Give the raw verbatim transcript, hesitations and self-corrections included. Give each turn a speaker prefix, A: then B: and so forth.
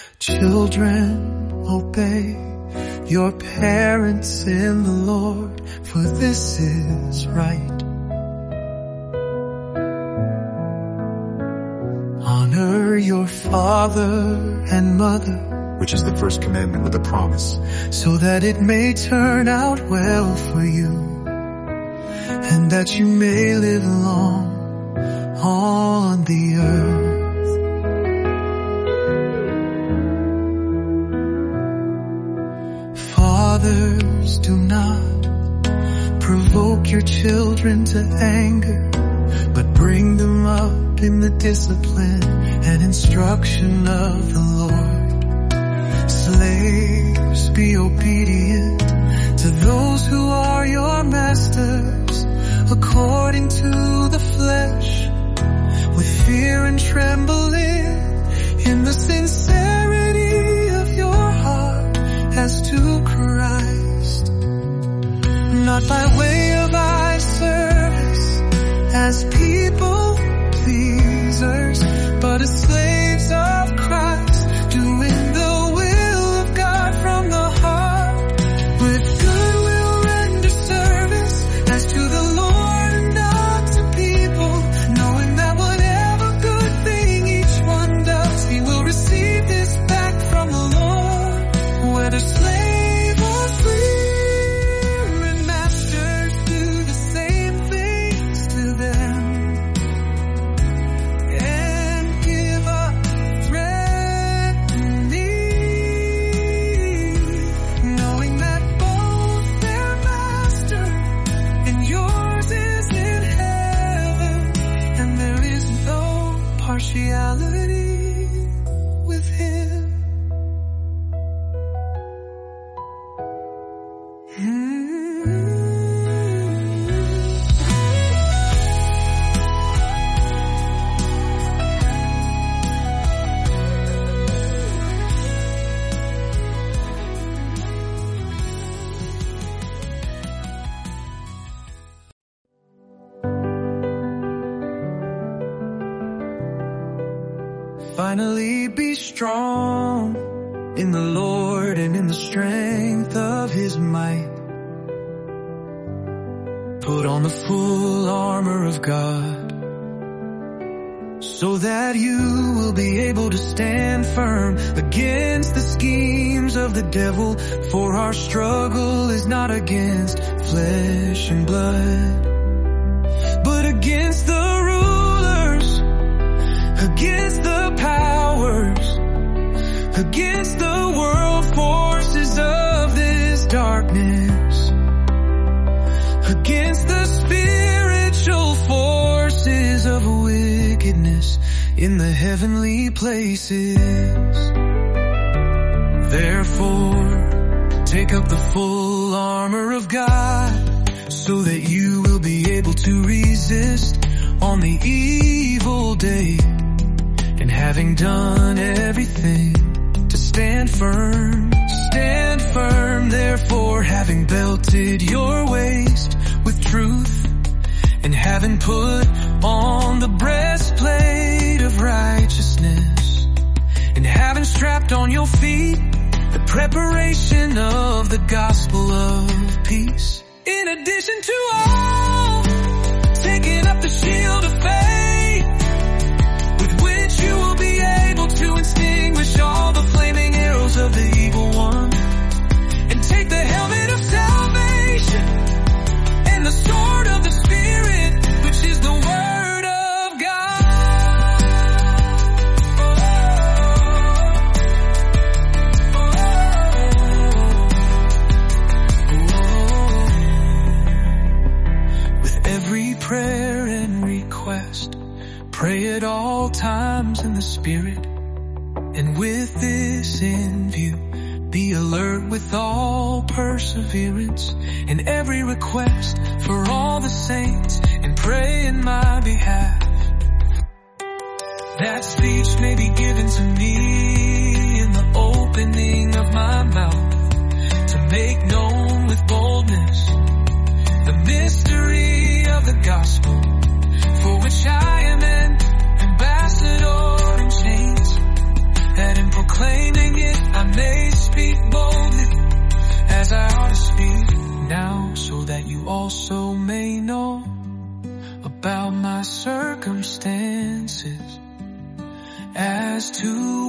A: Children, obey your parents in the Lord, for this is right. Honor your father and mother,
B: which is the first commandment with a promise,
A: so that it may turn out well for you, and that you may live long on the earth. Fathers, do not provoke your children to anger, but bring them up in the discipline and instruction of the Lord. Slaves, be obedient to those who are your masters, according to the flesh, with fear and trembling, in the sincerity of your heart, as to Christ, not by way of eye service, as people pleasers, but as slaves of Christ, doing the will of God from the heart, with good will render service, as to the Lord and not to people, knowing that whatever good thing each one does, he will receive this back from the Lord, whether slave or free, and masters do the same things to them. Partiality with him. Mm-hmm. Finally be strong in the Lord and in the strength of his might. Put on the full armor of God, so that you will be able to stand firm against the schemes of the devil. For our struggle is not against flesh and blood, but against the rulers, against the powers, against the world forces of this darkness, against the spiritual forces of wickedness in the heavenly places. Therefore, take up the full armor of God, so that you will be able to resist on the evil day. And having done everything, to stand firm, stand firm. Therefore, having belted your waist with truth, and having put on the breastplate of righteousness, and having strapped on your feet the preparation of the gospel of peace. In addition to all, taking up the shield of faith, with which you will be able to extinguish all the flaming arrows of the evil one, and take the helmet of salvation and the sword of the Spirit, which is the word of God. With every prayer and request, pray at all times in the Spirit, and with this in view, be alert with all perseverance in every request for all the saints, and pray in my behalf, that speech may be given to me in the opening of my mouth, to make known with boldness the mystery of the gospel, for which I am an ambassador in chains, that in proclaiming also may know about my circumstances, as to